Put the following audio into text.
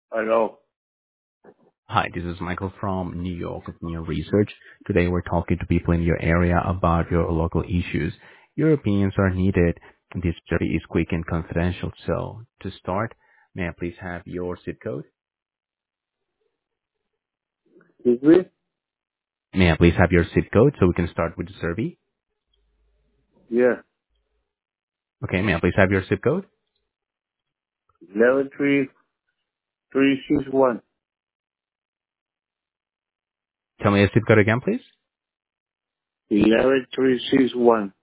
Hello. Hi, this is Michael from New York with New Research. Today we're talking to people in your area about your local issues. Your opinions are needed. This survey is quick and confidential. So to start, may I please have your zip code? Excuse me? May I please have your zip code so we can start with the survey? Yeah. Okay, may I please have your zip code? 11361. Tell me your zip code again, please. 11361.